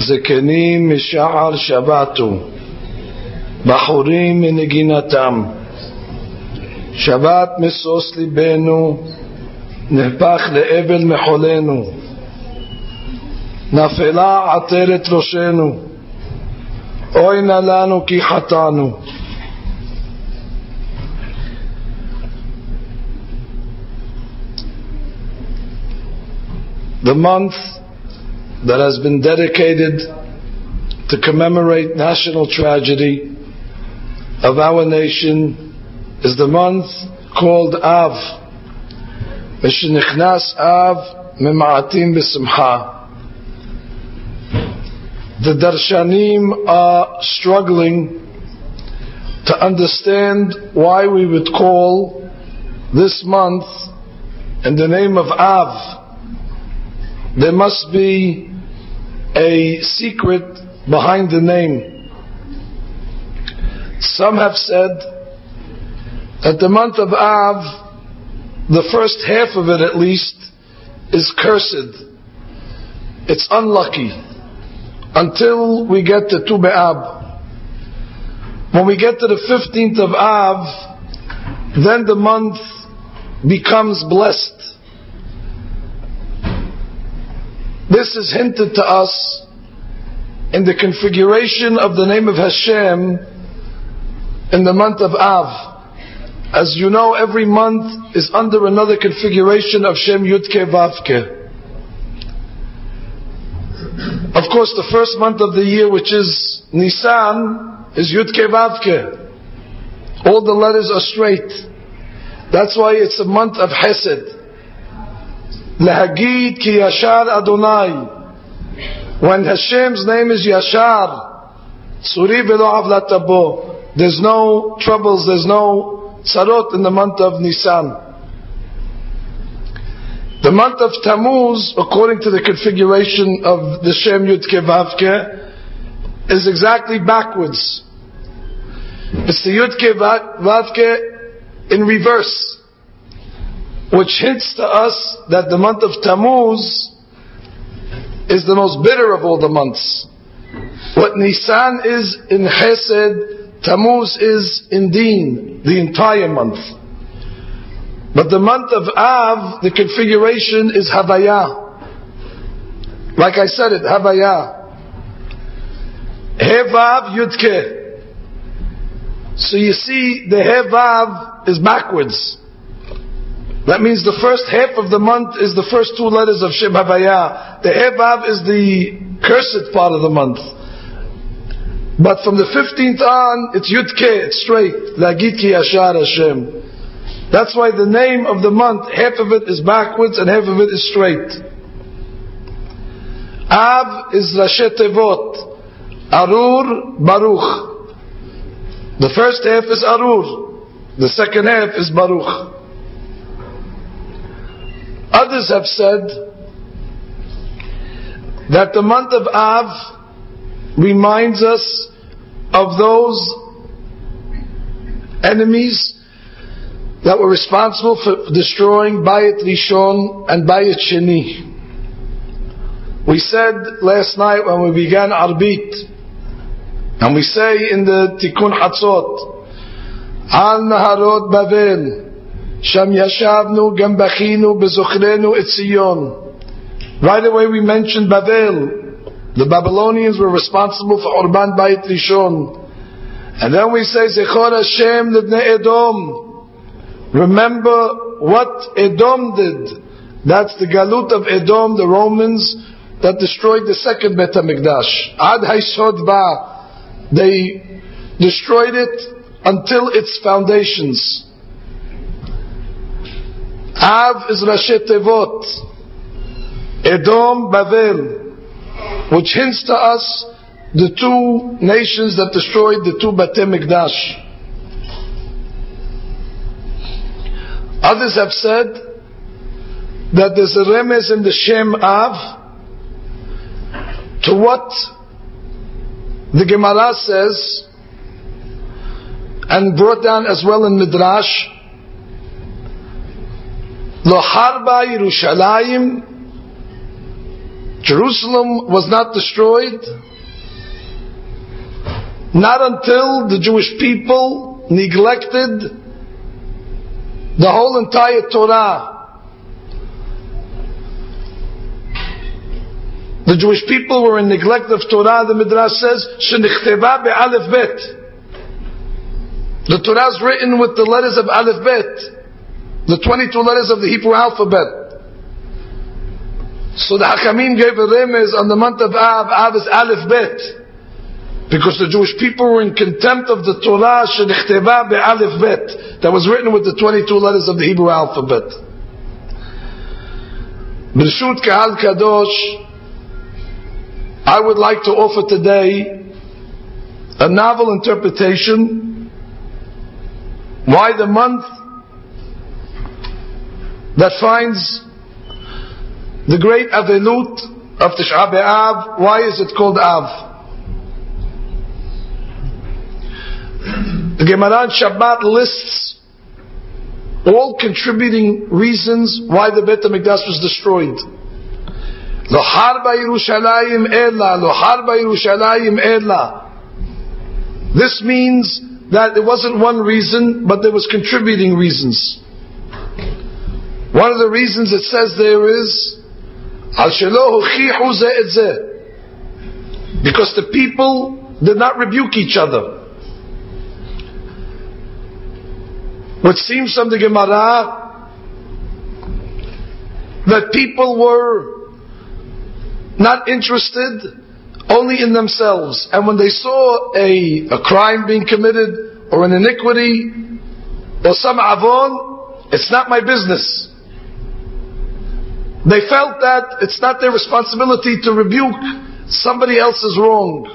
זקנים משער שבתו, בחורים מנגינתם. שבת משוש ליבנו, נהפך לאבל מחולנו. נפלה עטרת ראשנו, אוי נא לנו כי חטאנו. The month that has been dedicated to commemorate national tragedy of our nation is the month called Av. Mishenichnas Av mema'atim b'simcha. The Darshanim are struggling to understand why we would call this month in the name of Av. There must be a secret behind the name. Some have said that the month of Av, the first half of it at least, is cursed. It's unlucky until we get to Tu B'Av. When we get to the 15th of Av, then the month becomes blessed. This is hinted to us in the configuration of the name of Hashem in the month of Av. As you know, every month is under another configuration of Shem Yudke Vavke. Of course, the first month of the year, which is Nisan, is Yudke Vavke. All the letters are straight. That's why it's a month of Hesed. Lahagid ki Yashar Adonai. When Hashem's name is Yashar, Suri v'lo avlat tabo. There's no troubles, there's no tzarot in the month of Nisan. The month of Tammuz, according to the configuration of the Shem Yudke Vavke, is exactly backwards. It's the Yudke Vavke in reverse, which hints to us that the month of Tammuz is the most bitter of all the months. What Nisan is in Chesed, Tammuz is in Deen, the entire month. But the month of Av, the configuration is Havaya. Like I said it, Havaya. Hevav Yudke. So you see, the Hevav is backwards. That means the first half of the month is the first two letters of Shem Havaya. The Hevav is the cursed part of the month. But from the 15th on, it's Yudke, it's straight. Lagid ki Yashar Hashem. That's why the name of the month, half of it is backwards and half of it is straight. Av is Rashi Tevot. Arur, Baruch. The first half is Arur. The second half is Baruch. Others have said that the month of Av reminds us of those enemies that were responsible for destroying Bayit Rishon and Bayit Sheni. We said last night when we began Arbit, and we say in the Tikkun Hatzot, Al Naharot Bavel, Sham Yashavnu Gam Bachinu Bezochrenu Et Zion. Right away we mentioned Bavel. The Babylonians were responsible for Urban Bayit Rishon. And then we say Zechor Hashem Libnei Edom. Remember what Edom did. That's the Galut of Edom, the Romans that destroyed the second Bet HaMikdash. Ad Haishod Ba. They destroyed it until its foundations. Av is Rashi Tevot. Edom, Bavel. Which hints to us the two nations that destroyed the two Bet HaMikdash. Others have said that there's a remez in the Shem Av to what the Gemara says and brought down as well in Midrash. Lo harba Yerushalayim Jerusalem was not destroyed not until the Jewish people neglected the whole entire Torah. The Jewish people were in neglect of Torah. The Midrash says, "Shenichteva be'alef bet." The Torah is written with the letters of Aleph Bet, the 22 letters of the Hebrew alphabet. So the Hakamim gave a remez on the month of Av. Av is Aleph Bet, because the Jewish people were in contempt of the Torah, Shenichteva be'alef Bet, that was written with the 22 letters of the Hebrew alphabet. B'reshut Kahal Kadosh, I would like to offer today a novel interpretation why the month that finds the great Avelut of Tisha B'Av, why is it called Av? The Gemara in Shabbat lists all contributing reasons why the Beit HaMikdash was destroyed. Lo harba Yerushalayim ella, lo harba Yerushalayim ella. This means that it wasn't one reason, but there was contributing reasons. One of the reasons it says there is al shelo hochichu ze et ze, because the people did not rebuke each other. What seems from the Gemara that people were not interested only in themselves, and when they saw a crime being committed or an iniquity or some avon, it's not my business. They felt that it's not their responsibility to rebuke somebody else's wrong.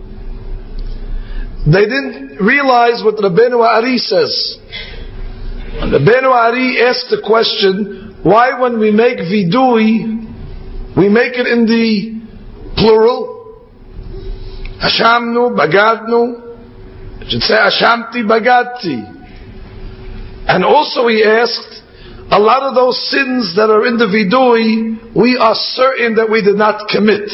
They didn't realize what Rabbeinu Ari says. And Rabbeinu Ari asked the question, why when we make vidui, we make it in the plural? Ashamnu, bagadnu. It should say Ashamti, bagadti. And also he asked, a lot of those sins that are in the vidui, we are certain that we did not commit.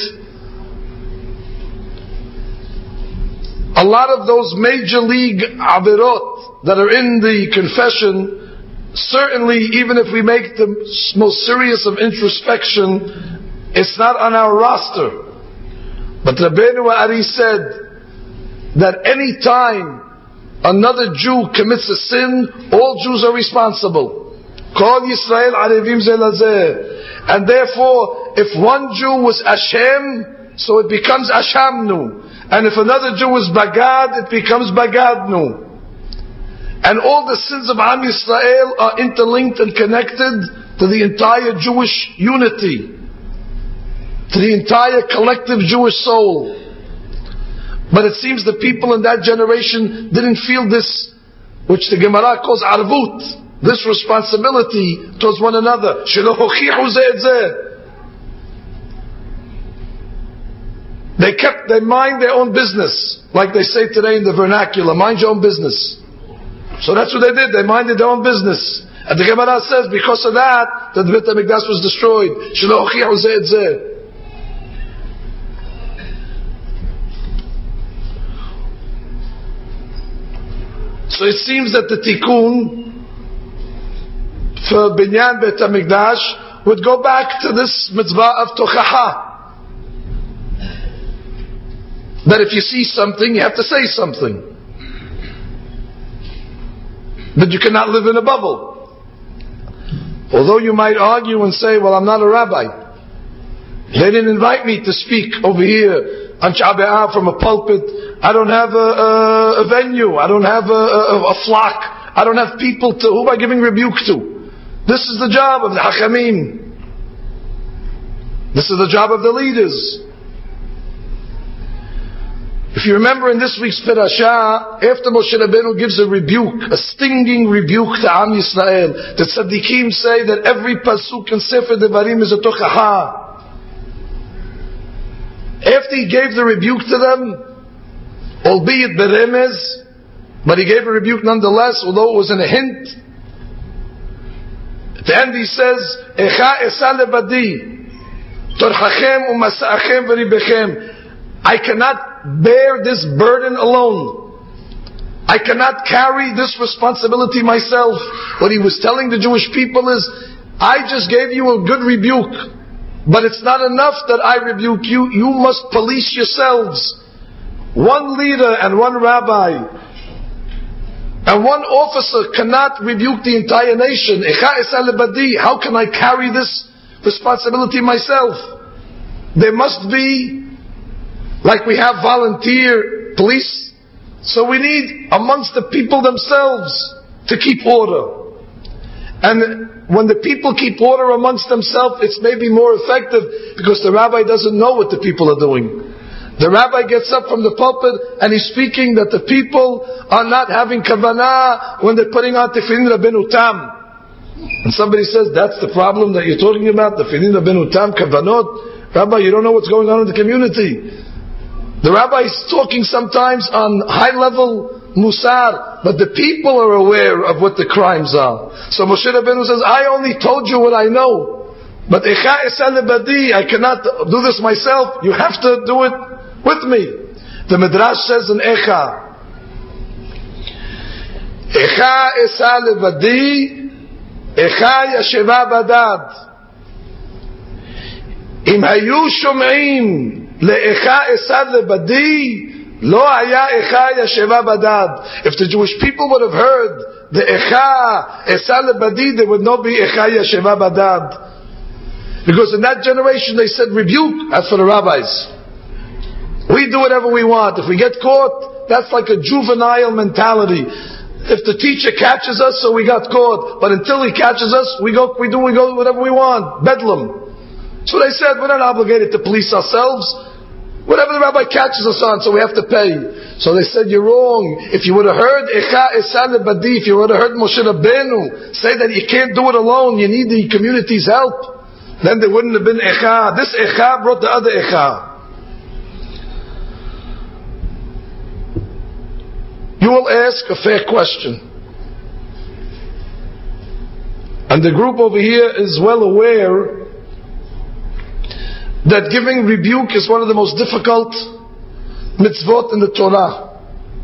A lot of those major league avirot that are in the confession, certainly even if we make the most serious of introspection, it's not on our roster. But Rabbeinu Ari said that any time another Jew commits a sin, all Jews are responsible. Kol Yisrael arevim ze lazeh. And therefore, if one Jew was Hashem, so it becomes Ashamnu. And if another Jew was Bagad, it becomes Bagadnu. And all the sins of Am Yisrael are interlinked and connected to the entire Jewish unity, to the entire collective Jewish soul. But it seems the people in that generation didn't feel this, which the Gemara calls arvut, this responsibility towards one another. They mind their own business, like they say today in the vernacular, mind your own business. So that's what they did, they minded their own business. And the Gemara says, because of that, the Beit HaMikdash was destroyed. So it seems that the tikkun for Binyan Beit HaMikdash would go back to this mitzvah of tochaha. That if you see something, you have to say something. But you cannot live in a bubble. Although you might argue and say, well, I'm not a rabbi. They didn't invite me to speak over here on Tisha B'Av from a pulpit. I don't have a venue. I don't have a flock. I don't have people to, who am I giving rebuke to? This is the job of the Hakamim. This is the job of the leaders. If you remember in this week's Parashah, after Moshe Rabbeinu gives a rebuke, a stinging rebuke to Am Yisrael, the Tzaddikim say that every pasuk in Sefer Devarim is a tochaha. After he gave the rebuke to them, albeit beremez, but he gave a rebuke nonetheless, although it was in a hint. At the end he says, Echa esa lebadi, Torchachem u'masa'achem v'ribechem. I cannot bear this burden alone. I cannot carry this responsibility myself. What he was telling the Jewish people is, I just gave you a good rebuke, but it's not enough that I rebuke you. You must police yourselves. One leader and one rabbi and one officer cannot rebuke the entire nation. How can I carry this responsibility myself? There must be, like we have volunteer police, so we need amongst the people themselves to keep order. And when the people keep order amongst themselves, it's maybe more effective because the rabbi doesn't know what the people are doing. The rabbi gets up from the pulpit and he's speaking that the people are not having kavanah when they're putting on tefillin Rabbeinu Tam. And somebody says, that's the problem that you're talking about, tefillin Rabbeinu Tam, kavanot. Rabbi, you don't know what's going on in the community. The rabbi is talking sometimes on high-level musar, but the people are aware of what the crimes are. So Moshe Rabbeinu says, I only told you what I know, but Echa Esal Lebadi, I cannot do this myself. You have to do it with me. The Midrash says in Echa, Echa Esal Lebadi, Echa Yasheva Badad. Im hayu shom'im le'echa esad lebadi, lo haya echa yasheva badad. If the Jewish people would have heard the echa esad lebadi, there would not be echa yasheva badad. Because in that generation they said rebuke, as for the rabbis. We do whatever we want. If we get caught, that's like a juvenile mentality. If the teacher catches us, so we got caught. But until he catches us, we go whatever we want. Bedlam. So they said, we're not obligated to police ourselves. Whatever the rabbi catches us on, so we have to pay. So they said, you're wrong. If you would have heard Echa Esal Lebadi, if you would have heard Moshe Rabbeinu say that you can't do it alone, you need the community's help, then there wouldn't have been Echa. This Echa brought the other Echa. You will ask a fair question. And the group over here is well aware that giving rebuke is one of the most difficult mitzvot in the Torah.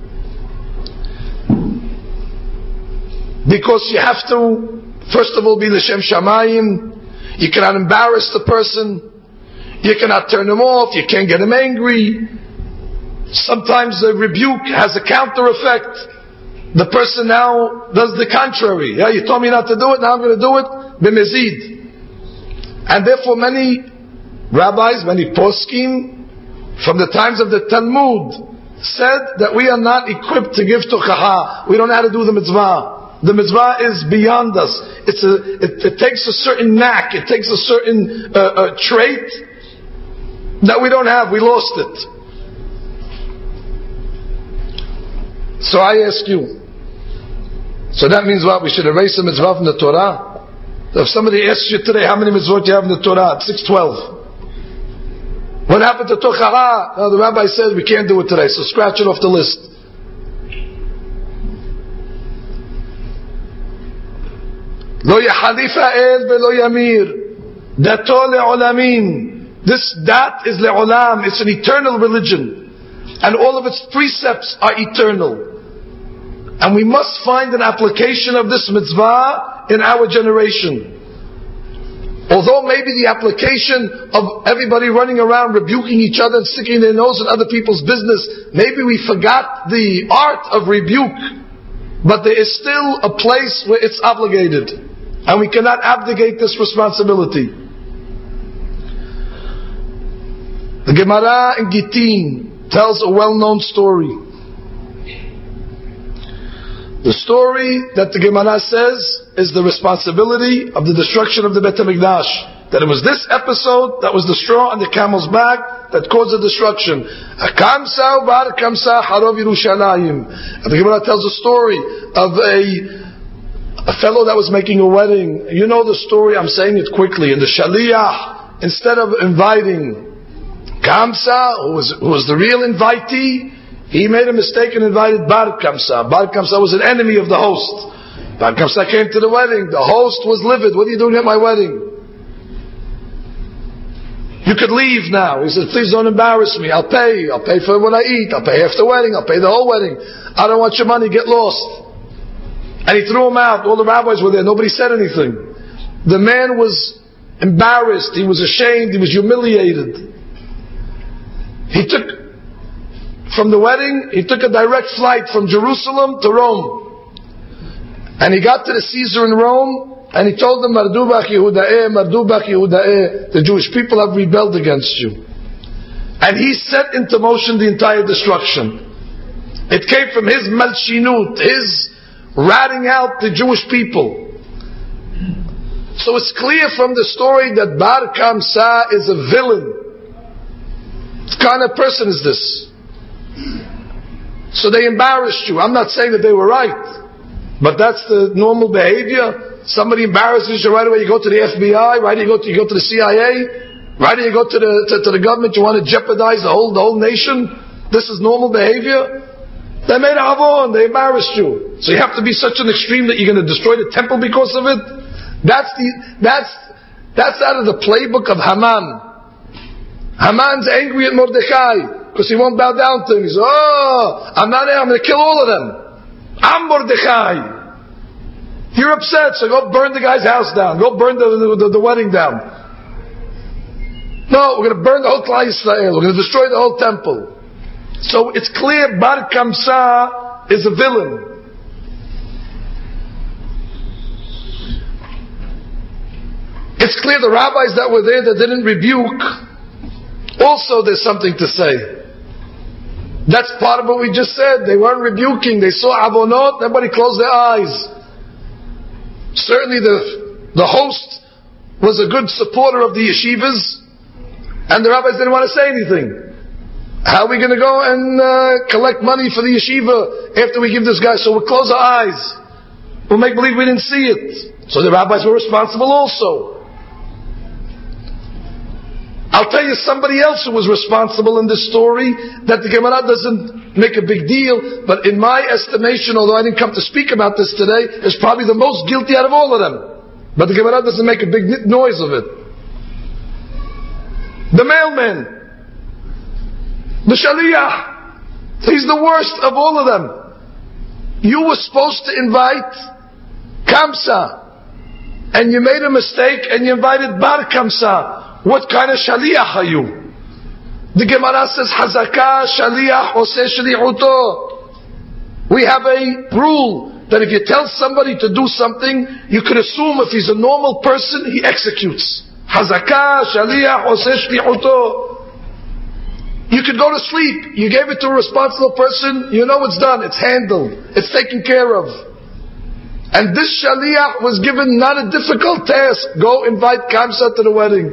Because you have to, first of all, be l'shem shamayim. You cannot embarrass the person. You cannot turn him off. You can't get him angry. Sometimes the rebuke has a counter effect. The person now does the contrary. Yeah, you told me not to do it, now I'm going to do it. B'mezid. And therefore many rabbis, many poskim, from the times of the Talmud, said that we are not equipped to give tochaha. We don't know how to do the mitzvah. The mitzvah is beyond us. It takes a certain knack, it takes a certain trait that we don't have. We lost it. So I ask you, so that means what? We should erase the mitzvah from the Torah? So if somebody asks you today, how many mitzvot do you have in the Torah? 612. What happened to Tochaha? No, the rabbi says we can't do it today, so scratch it off the list. Lo yahalifa el velo yamir. Dato le'olamim. This dat is le'olam. It's an eternal religion. And all of its precepts are eternal. And we must find an application of this mitzvah in our generation. Although maybe the application of everybody running around rebuking each other and sticking their nose in other people's business, maybe we forgot the art of rebuke. But there is still a place where it's obligated. And we cannot abdicate this responsibility. The Gemara in Gittin tells a well-known story. The story that the Gemara says is the responsibility of the destruction of the Beit HaMikdash. That it was this episode that was the straw on the camel's back that caused the destruction. Akamsa u'bar kamsa harov Yerushalayim. And the Gemara tells a story of a fellow that was making a wedding. You know the story, I'm saying it quickly. And the Shaliyah, instead of inviting Kamsa, who was the real invitee, he made a mistake and invited Bar Kamsa. Bar Kamsa was an enemy of the host. Bar Kamsa came to the wedding. The host was livid. What are you doing at my wedding? could leave now. He said, please don't embarrass me. I'll pay. I'll pay for what I eat. I'll pay half the wedding. I'll pay the whole wedding. I don't want your money. Get lost. And he threw him out. All the rabbis were there. Nobody said anything. The man was embarrassed. He was ashamed. He was humiliated. He took, from the wedding, he took a direct flight from Jerusalem to Rome. And he got to the Caesar in Rome, and he told them, Mardubach Yehuda'eh, Mardubach Yehuda'eh, the Jewish people have rebelled against you. And he set into motion the entire destruction. It came from his malshinut, his ratting out the Jewish people. So it's clear from the story that Bar Kamsa is a villain. What kind of person is this? So they embarrassed you. I'm not saying that they were right, but that's the normal behavior. Somebody embarrasses you, right away you go to the FBI, right away you go to the CIA, right away you go to the government, you want to jeopardize the whole nation. This is normal behavior. They made a avon, they embarrassed you. So you have to be such an extreme that you're going to destroy the temple because of it? That's out of the playbook of Haman. Haman's angry at Mordechai because he won't bow down to him. He says, I'm going to kill all of them. I'm Mordechai. You're upset, so go burn the guy's house down. Go burn the wedding down. No, we're going to burn the whole Klal Yisrael. We're going to destroy the whole temple. So it's clear Bar Kamsa is a villain. It's clear the rabbis that were there that didn't rebuke, also there's something to say. That's part of what we just said. They weren't rebuking. They saw avonot, everybody closed their eyes. Certainly the host was a good supporter of the yeshivas, and the rabbis didn't want to say anything. How are we going to go and collect money for the yeshiva after we give this guy? So we'll close our eyes. We'll make believe we didn't see it. So the rabbis were responsible also. I'll tell you somebody else who was responsible in this story that the Gemara doesn't make a big deal, but in my estimation, although I didn't come to speak about this today, is probably the most guilty out of all of them. But the Gemara doesn't make a big noise of it. The mailman, the Shaliach, he's the worst of all of them. You were supposed to invite Kamsa, and you made a mistake and you invited Bar Kamsa. What kind of Shaliach are you? The Gemara says, Hazaka Shaliach Oseh Shalichuto. We have a rule that if you tell somebody to do something, you can assume if he's a normal person, he executes. Hazaka Shaliach Oseh Shalichuto. You could go to sleep. You gave it to a responsible person, you know it's done, it's handled, it's taken care of. And this Shaliach was given not a difficult task. Go invite Kamsa to the wedding.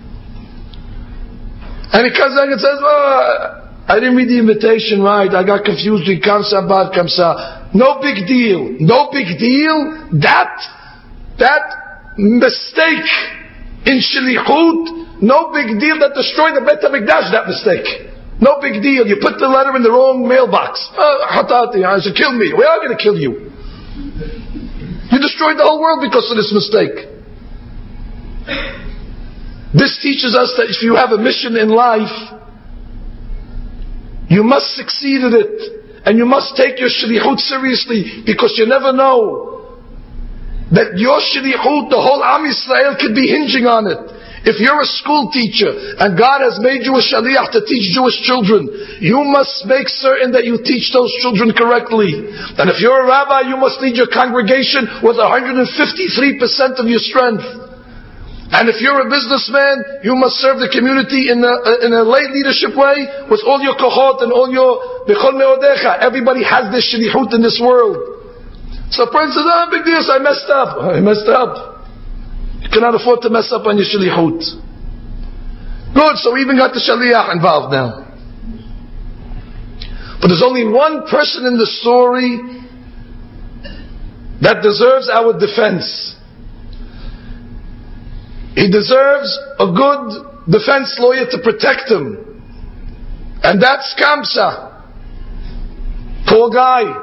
And he comes back and says, I didn't read the invitation right. I got confused with Kamsa, Bar Kamsa. No big deal. No big deal. That mistake in Shalichut, no big deal. That destroyed the Beit HaMikdash, that mistake. No big deal. You put the letter in the wrong mailbox. Hatati, I said, kill me. We are going to kill you. You destroyed the whole world because of this mistake. This teaches us that if you have a mission in life, you must succeed at it. And you must take your shlichut seriously, because you never know that your shlichut, the whole Am Yisrael could be hinging on it. If you're a school teacher and God has made you a shaliach to teach Jewish children, you must make certain that you teach those children correctly. And if you're a rabbi, you must lead your congregation with 153% of your strength. And if you're a businessman, you must serve the community in a lay leadership way with all your kohot and all your bechol meodecha. Everybody has this shlichut in this world. So a person says, big deal, so I messed up. I messed up. You cannot afford to mess up on your shlichut. Good, so we even got the shaliach involved now. But there's only one person in the story that deserves our defense. He deserves a good defense lawyer to protect him. And that's Kamsa. Poor guy.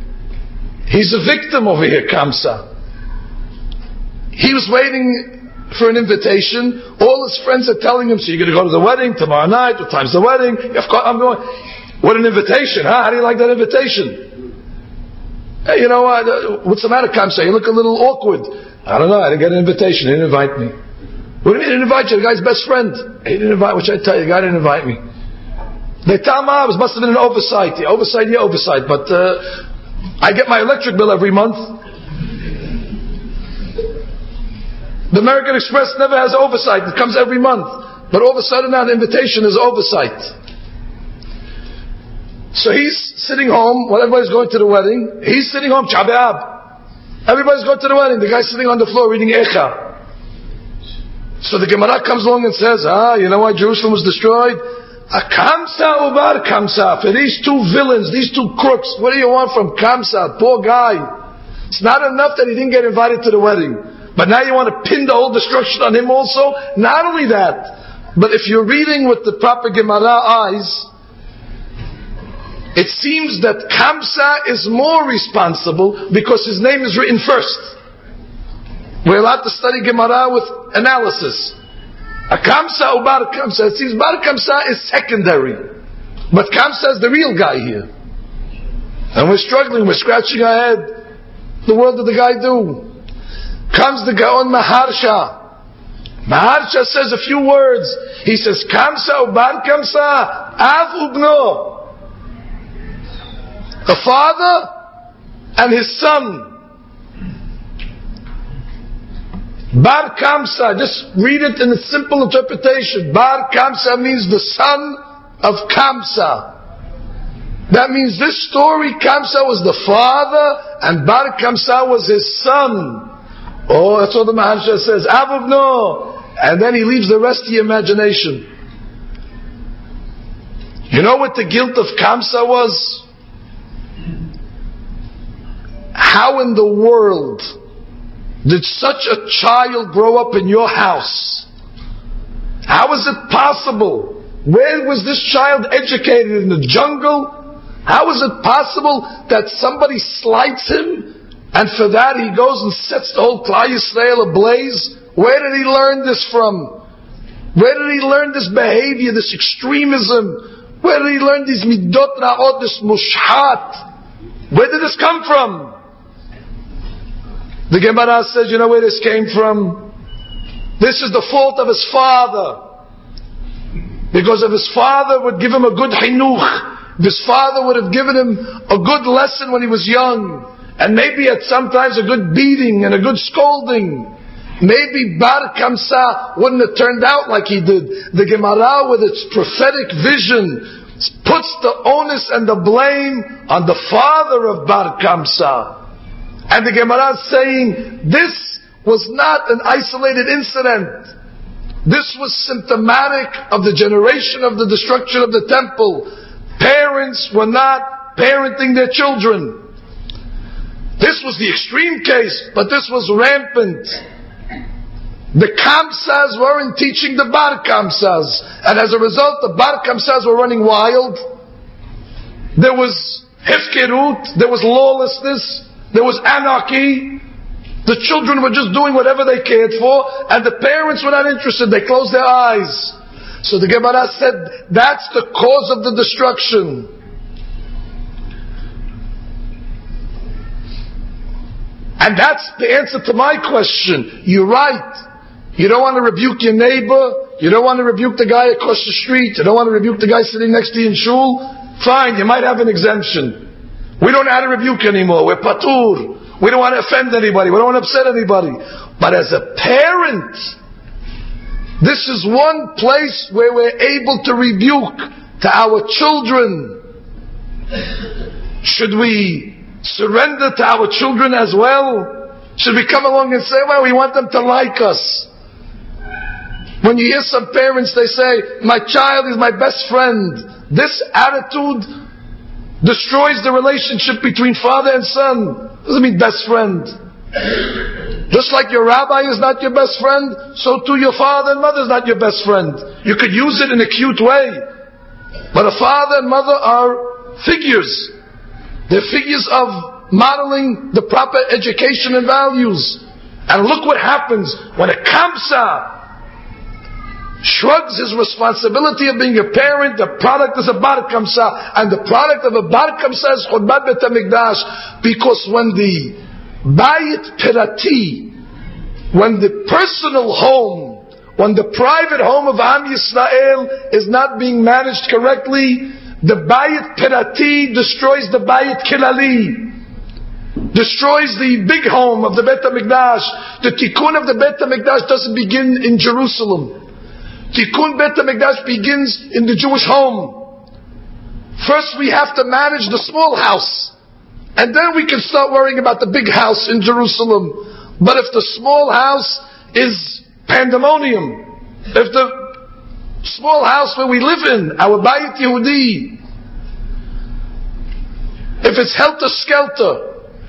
He's a victim over here, Kamsa. He was waiting for an invitation. All his friends are telling him, so you're going to go to the wedding tomorrow night, what time's the wedding? Of course, I'm going. What an invitation, huh? How do you like that invitation? Hey, you know what? What's the matter, Kamsa? You look a little awkward. I don't know, I didn't get an invitation, he didn't invite me. What do you mean he didn't invite you? The guy's best friend. He didn't invite, what should I tell you? The guy didn't invite me. They tell me it must have been an oversight. Yeah, oversight, but I get my electric bill every month. The American Express never has oversight. It comes every month. But all of a sudden now the invitation is oversight. So he's sitting home while everybody's going to the wedding. He's sitting home, Chabeab. Everybody's going to the wedding. The guy's sitting on the floor reading Echa. So the Gemara comes along and says, you know why Jerusalem was destroyed? Kamsa ubar Kamsa. For these two villains, these two crooks, what do you want from Kamsa? Poor guy. It's not enough that he didn't get invited to the wedding. But now you want to pin the whole destruction on him also? Not only that, but if you're reading with the proper Gemara eyes, it seems that Kamsa is more responsible because his name is written first. We're allowed to study Gemara with analysis. Kamsa or Bar Kamsa. It seems Bar Kamsa is secondary. But Kamsa is the real guy here. And we're struggling, we're scratching our head. The world did the guy do? Comes the Gaon Maharsha. Maharsha says a few words. He says, Kamsa or Bar Kamsa, Av Ubno. The father and his son. Bar Kamsa, just read it in a simple interpretation. Bar Kamsa means the son of Kamsa. That means this story, Kamsa was the father and Bar Kamsa was his son. Oh, that's what the Maharsha says. Avubno. And then he leaves the rest to the imagination. You know what the guilt of Kamsa was? How in the world did such a child grow up in your house? How is it possible? Where was this child educated? In the jungle? How is it possible that somebody slights him and for that he goes and sets the whole Klal Yisrael ablaze? Where did he learn this from? Where did he learn this behavior, this extremism? Where did he learn these midot ra'ot, this mushhat? Where did this come from? The Gemara says, you know where this came from? This is the fault of his father. Because if his father would give him a good hinuch, if his father would have given him a good lesson when he was young, and maybe at sometimes a good beating and a good scolding, maybe Bar Kamsa wouldn't have turned out like he did. The Gemara with its prophetic vision puts the onus and the blame on the father of Bar Kamsa. And the Gemara is saying, this was not an isolated incident. This was symptomatic of the generation of the destruction of the temple. Parents were not parenting their children. This was the extreme case, but this was rampant. The Kamsas weren't teaching the Bar Kamsas. And as a result, the Bar Kamsas were running wild. There was hefkerut, there was lawlessness, there was anarchy. The children were just doing whatever they cared for, and the parents were not interested. They closed their eyes. So the Gemara said, that's the cause of the destruction. And that's the answer to my question. You're right. You don't want to rebuke your neighbor. You don't want to rebuke the guy across the street. You don't want to rebuke the guy sitting next to you in shul. Fine, you might have an exemption. We don't know how to rebuke anymore. We're patur. We don't want to offend anybody. We don't want to upset anybody. But as a parent, this is one place where we're able to rebuke to our children. Should we surrender to our children as well? Should we come along and say, well, we want them to like us? When you hear some parents, they say, my child is my best friend. This attitude destroys the relationship between father and son. Doesn't mean best friend. Just like your rabbi is not your best friend, so too your father and mother is not your best friend. You could use it in a cute way, but a father and mother are figures. They're figures of modeling the proper education and values. And look what happens when a kamsa shrugs his responsibility of being a parent. The product is a bar kamsa, and the product of a bar kamsa is Churban Beit HaMikdash. Because when the bayit pirati, when the personal home, when the private home of Am Yisrael is not being managed correctly, the bayit pirati destroys the bayit kilali, destroys the big home of the Beit HaMikdash. The tikkun of the Beit HaMikdash doesn't begin in Jerusalem. Tikkun Beit HaMikdash begins in the Jewish home. First we have to manage the small house, and then we can start worrying about the big house in Jerusalem. But if the small house is pandemonium, if the small house where we live in, our Bayit Yehudi, if it's helter-skelter,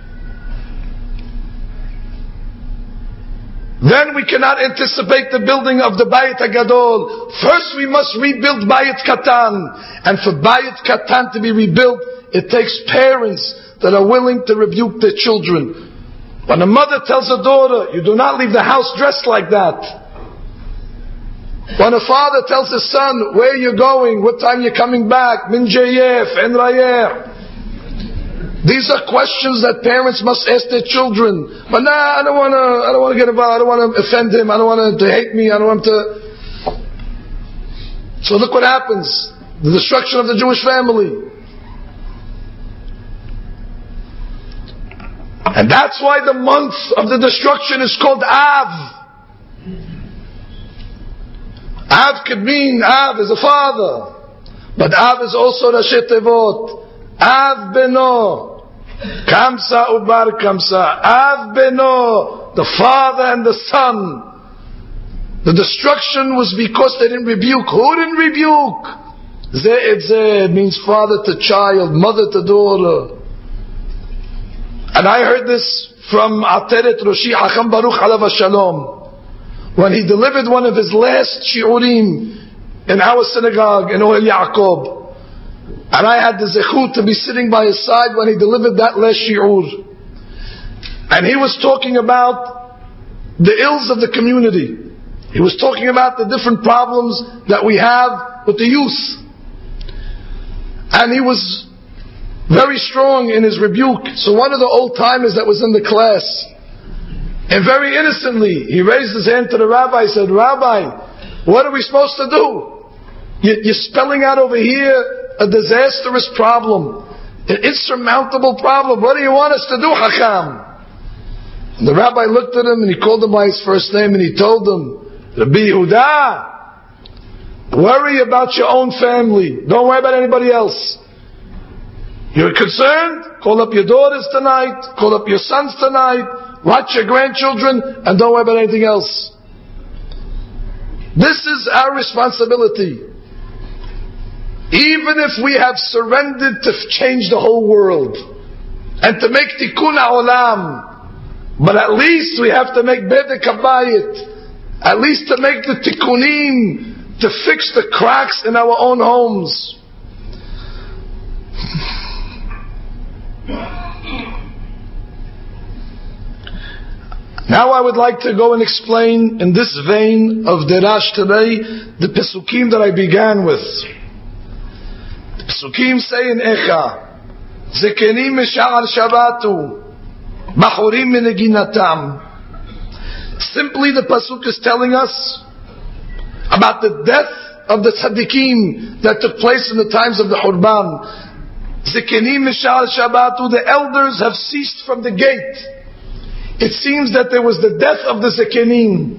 then we cannot anticipate the building of the Bayit HaGadol. First we must rebuild Bayit Katan. And for Bayit Katan to be rebuilt, it takes parents that are willing to rebuke their children. When a mother tells a daughter, you do not leave the house dressed like that. When a father tells his son, where are you going? What time are you coming back? Min jayef, en rayer. These are questions that parents must ask their children. But I don't want to get involved. I don't want to offend him. I don't want him to hate me. I don't want to. So look what happens. The destruction of the Jewish family. And that's why the month of the destruction is called Av. Av could mean, Av is a father. But Av is also Rashi Tevot. Av Beno. Kamsa Ubar Kamsa. Av Beno. The father and the son. The destruction was because they didn't rebuke. Who didn't rebuke? Ze et ze means father to child, mother to daughter. And I heard this from Ateret Roshi Hacham Baruch Alav Shalom, when he delivered one of his last shiurim in our synagogue in Ohel Yaakov. And I had the zechut to be sitting by his side when he delivered that last shiur. And he was talking about the ills of the community. He was talking about the different problems that we have with the youth. And he was very strong in his rebuke. So one of the old timers that was in the class, and very innocently, he raised his hand to the rabbi and said, Rabbi, what are we supposed to do? You're spelling out over here a disastrous problem, an insurmountable problem. What do you want us to do, Hakam? And the rabbi looked at him and he called him by his first name and he told him, Rabbi Yehuda, worry about your own family. Don't worry about anybody else. You're concerned? Call up your daughters tonight, call up your sons tonight, watch your grandchildren, and don't worry about anything else. This is our responsibility. Even if we have surrendered to change the whole world and to make tikkun ha'olam, but at least we have to make bedek habayit, at least to make the tikkunim, to fix the cracks in our own homes. Now I would like to go and explain in this vein of Derash today the Pesukim that I began with. The Pesukim say in Echa, Zekenim misha'ar Shabbatu, Bachurim mineginatam. Simply the Pasuk is telling us about the death of the tzaddikim that took place in the times of the Hurban. Zekenim misha'ar Shabbatu, the elders have ceased from the gate. It seems that there was the death of the Zekenim.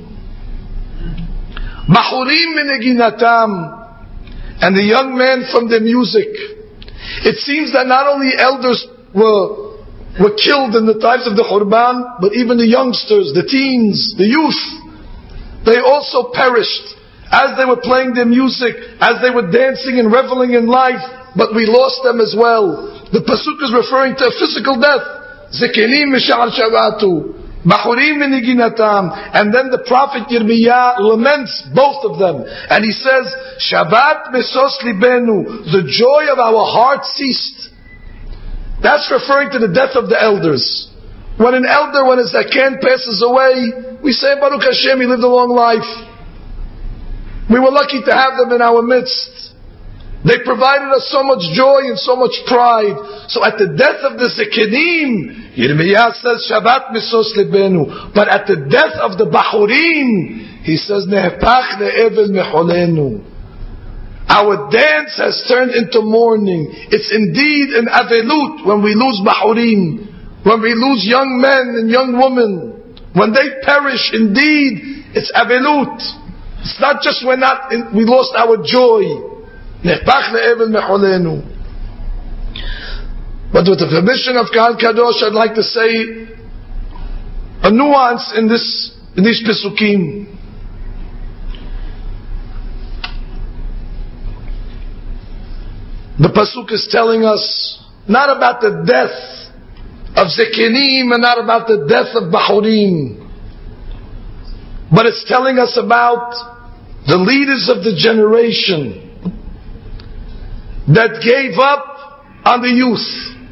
Bachurim mineginatam, and the young man from the music. It seems that not only elders were killed in the times of the Hurban, but even the youngsters, the teens, the youth, they also perished as they were playing their music, as they were dancing and reveling in life, but we lost them as well. The Pasuk is referring to a physical death. Zekenim misha'ar Shabbatu, Bachurim mineginatam. And then the prophet Yirmiyah laments both of them. And he says, Shabbat mesos libenu, the joy of our heart ceased. That's referring to the death of the elders. When an elder, when a zaken passes away, we say, Baruch Hashem, he lived a long life. We were lucky to have them in our midst. They provided us so much joy and so much pride. So at the death of the Zekenim, Yirmiyah says, Shabbat misos libenu. But at the death of the Bachurim, he says, Nehpach le'evel mecholenu. Our dance has turned into mourning. It's indeed an avelut when we lose Bachurim, when we lose young men and young women. When they perish, indeed, it's avelut. It's not just we lost our joy. But with the permission of Kahal Kadosh, I'd like to say a nuance in these Pesukim. The Pasuk is telling us not about the death of Zekenim and not about the death of Bachurim, but it's telling us about the leaders of the generation that gave up on the youth.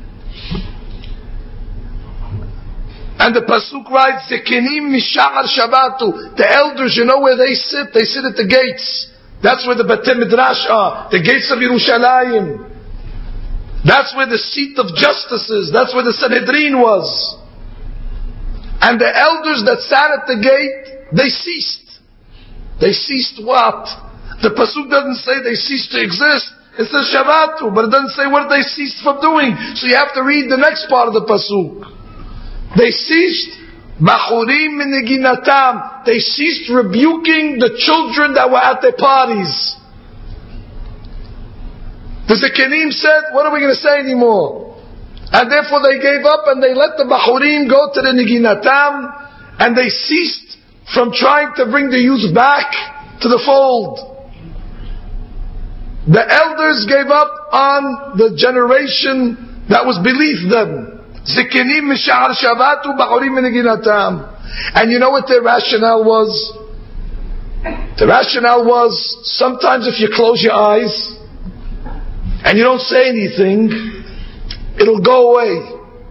And the Pasuk writes, Zekenim misha'ar Shabbatu. The elders, you know where they sit? They sit at the gates. That's where the Batei Midrash are. The gates of Yerushalayim. That's where the seat of justice is. That's where the Sanhedrin was. And the elders that sat at the gate, they ceased. They ceased what? The Pasuk doesn't say they ceased to exist. It says Shabbatu, but it doesn't say what they ceased from doing. So you have to read the next part of the Pasuk. They ceased Bachurim miniginatam. They ceased rebuking the children that were at their parties. The Zekenim said, what are we going to say anymore? And therefore they gave up and they let the Bachurim go to the Niginatam, and they ceased from trying to bring the youth back to the fold. The elders gave up on the generation that was beneath them. Zekenim misha'ar Shabbatu Bachurim miniginatam. And you know what their rationale was? The rationale was, sometimes if you close your eyes and you don't say anything, it'll go away.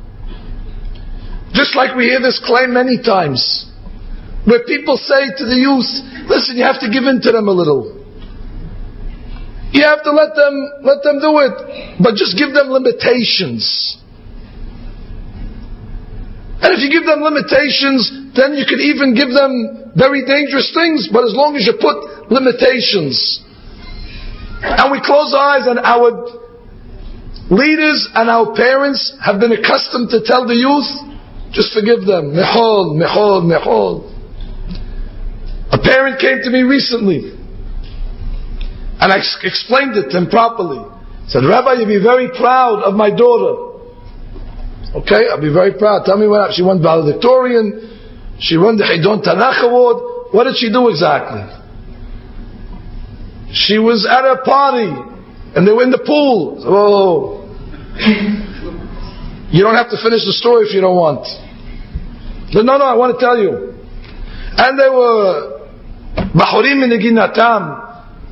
Just like we hear this claim many times, where people say to the youth, listen, you have to give in to them a little. You have to let them do it, but just give them limitations. And if you give them limitations, then you can even give them very dangerous things, but as long as you put limitations. And we close our eyes, and our leaders and our parents have been accustomed to tell the youth, just forgive them. Mehol, mehol, mehol. A parent came to me recently, and I explained it to him properly. I said, Rabbi, you'll be very proud of my daughter. Okay, I'll be very proud. Tell me what happened. She won valedictorian. She won the Chidon Tanakh Award. What did she do exactly? She was at a party, and they were in the pool. Oh. You don't have to finish the story if you don't want. But no, I want to tell you. And they were Bachurim miniginatam.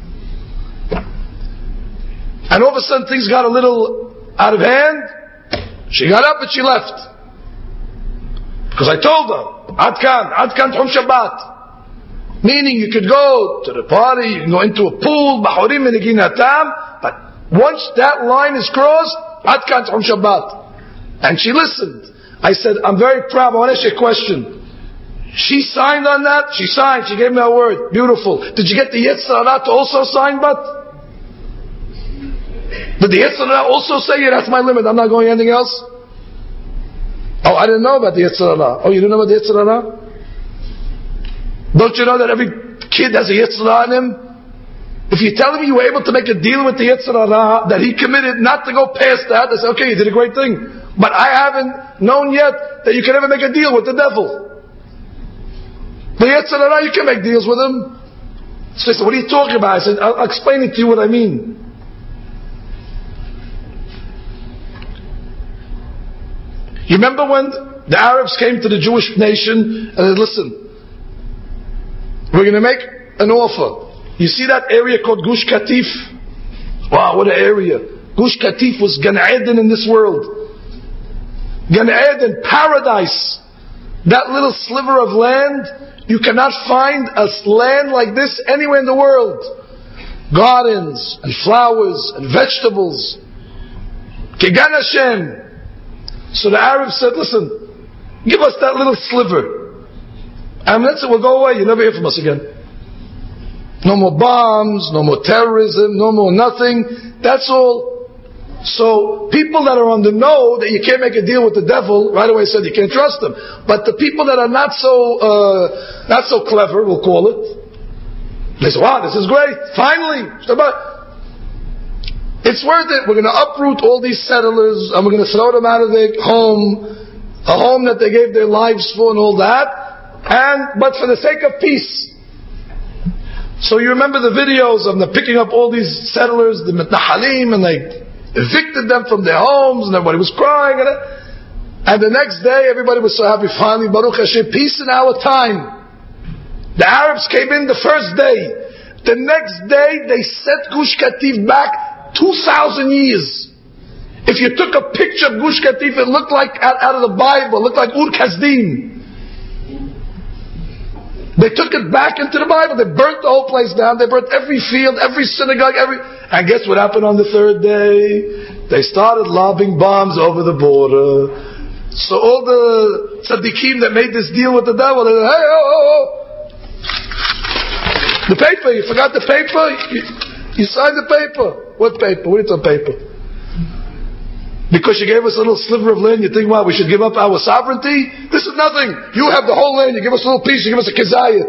And all of a sudden things got a little out of hand. She got up and she left. Because I told her, Ad kan Tchum Shabbat. Meaning you could go to the party, you can go into a pool, Bachurim miniginatam, but once that line is crossed, Ad kan Tchum Shabbat. And she listened. I said, I'm very proud. I want to ask you a question. She signed on that? She signed. She gave me a word. Beautiful. Did you get the Yetzer Hara to also sign, but? Did the Yetzer Hara also say, yeah, that's my limit, I'm not going anything else? Oh, I didn't know about the Yetzer Hara. Oh, you didn't know about the Yetzer Hara? Don't you know that every kid has a Yetzer Hara in him? If you're telling me you were able to make a deal with the Yetzer Hara, that he committed not to go past that, I say, okay, you did a great thing. But I haven't known yet that you can ever make a deal with the devil. The Yetzer Hara, you can make deals with him. So I said, what are you talking about? I said, I'll explain it to you what I mean. You remember when the Arabs came to the Jewish nation and said, listen, we're going to make an offer. You see that area called Gush Katif? Wow, what an area. Gush Katif was Gan Eden in this world. Gan Eden, paradise, that little sliver of land, you cannot find a land like this anywhere in the world. Gardens, and flowers, and vegetables. Kegan Hashem. So the Arabs said, listen, give us that little sliver. And that's it, we'll go away, you'll never hear from us again. No more bombs, no more terrorism, no more nothing. That's all. So people that are on the know that you can't make a deal with the devil, right away said you can't trust them. But the people that are not so clever, we'll call it, they say, wow, this is great. Finally, it's worth it. We're going to uproot all these settlers and we're going to throw them out of their home, a home that they gave their lives for and all that. But for the sake of peace. So you remember the videos of them picking up all these settlers, the Mitnahalim, and they evicted them from their homes, and everybody was crying. And the next day, everybody was so happy. Finally, Baruch Hashem, peace in our time. The Arabs came in the first day. The next day, they set Gush Katif back 2,000 years. If you took a picture of Gush Katif, it looked like out of the Bible, it looked like Ur Kasdim. They took it back into the Bible. They burnt the whole place down. They burnt every field, every synagogue, and guess what happened on the third day? They started lobbing bombs over the border. So all the tzaddikim that made this deal with the devil, they said, hey, the paper, you forgot the paper? You signed the paper. What paper? What is the paper? Because you gave us a little sliver of land, you think, wow, we should give up our sovereignty? This is nothing. You have the whole land, you give us a little piece, you give us a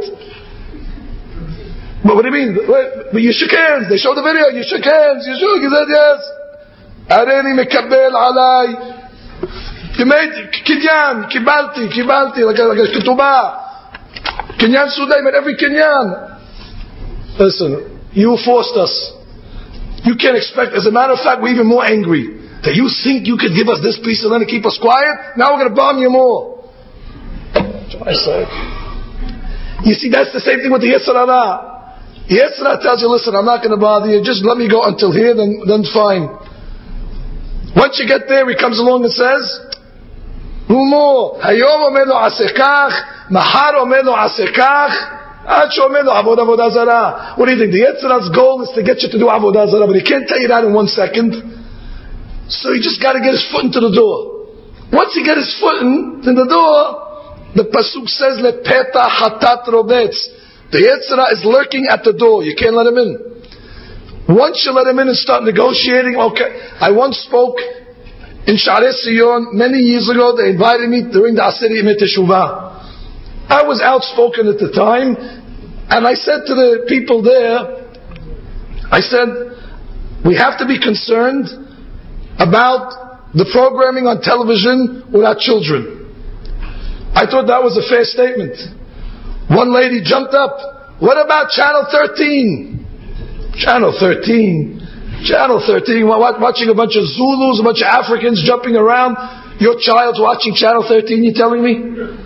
kizayit. But what do you mean? But you shook hands. They showed the video. You shook hands. You shook. You said yes. Areni mekabel alay. You made kinyan, kibalti, like a ketubah. Kinyan Suday made every kinyan. Listen, you forced us. You can't expect. As a matter of fact, we're even more angry. That you think you could give us this piece of land to keep us quiet? Now we're going to bomb you more. That's what I say. You see, that's the same thing with the Yetzer Hara. Yetzer Hara tells you, listen, I'm not going to bother you. Just let me go until here, then fine. Once you get there, he comes along and says, no more. Hayom omer lo asekach, mahar omer lo asekach, ad sheomer lo avodah zarah. What do you think? The Yetzer Hara's goal is to get you to do avodah zarah, but he can't tell you that in 1 second. So he just got to get his foot into the door. Once he gets his foot in the door, the pasuk says, "Lepeta hatat robetz." The Yetzer Hara is lurking at the door. You can't let him in. Once you let him in and start negotiating, okay. I once spoke in Sha'arei Sion many years ago. They invited me during the Aseret Yemei Teshuvah. I was outspoken at the time, and I said to the people there, I said, we have to be concerned about the programming on television with our children. I thought that was a fair statement. One lady jumped up. What about Channel 13? Channel 13? Channel 13, watching a bunch of Zulus, a bunch of Africans jumping around. Your child's watching Channel 13, you telling me?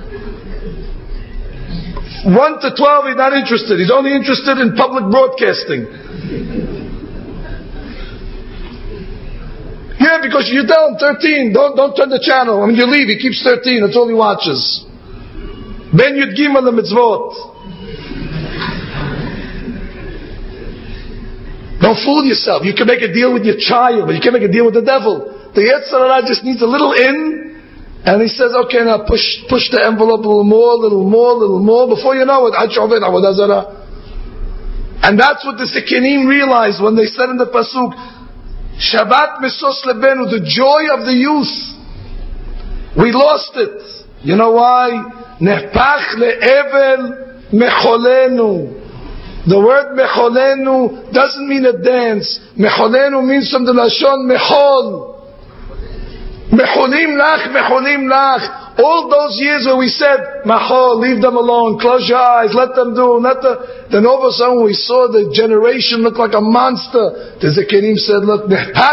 1 to 12, he's not interested. He's only interested in public broadcasting. Yeah, because you tell him 13, don't turn the channel. When you leave, he keeps 13, that's all he watches. Ben Yud Gimel the mitzvot. Don't fool yourself. You can make a deal with your child, but you can't make a deal with the devil. The Yetzer Hara just needs a little in, and he says, okay, now push the envelope a little more. Before you know it, and that's what the Sekenim realized when they said in the pasuk, Shabbat Mesos Lebenu, the joy of the youth. We lost it. You know why? Nehpach le'evel mecholenu. The word mecholenu doesn't mean a dance. Mecholenu means from the Lashon mechol. Mecholim lach. All those years where we said, Mahol, leave them alone, close your eyes, let them do, then all of a sudden we saw the generation look like a monster. The Zekerim said, look,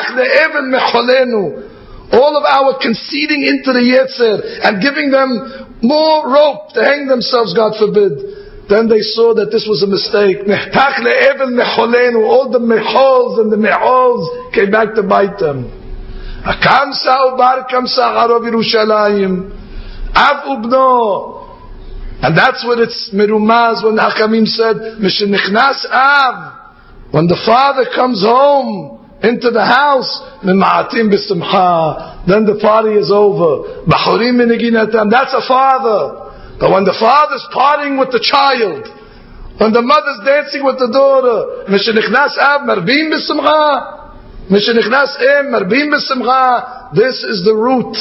all of our conceding into the Yetzer and giving them more rope to hang themselves, God forbid. Then they saw that this was a mistake. All the mechols and the mechols came back to bite them. Akamsa ubar kamsa harov Yerushalayim. Av ubno. And that's what it's merumaz when Hakamim said, Mishenichnas Av. When the father comes home into the house, Mima'atim b'simcha. Then the party is over. Bachurim miniginatam. That's a father. But when the father's partying with the child, when the mother's dancing with the daughter, Mishenichnas Av marbim b'simcha. Mishenichnas Em marbim b'simcha. This is the root.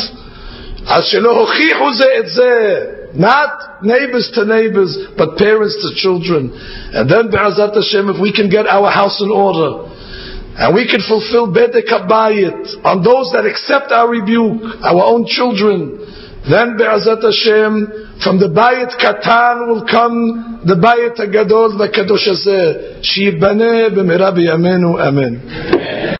Not neighbors to neighbors, but parents to children. And then Be'ezrat Hashem, if we can get our house in order, and we can fulfill Bedek HaBayit on those that accept our rebuke, our own children, then Be'ezrat Hashem, from the Bayit Katan will come the Bayit HaGadol, the Kadosh Hazeh. Shibaneh b'mira b'yamenu. Amen.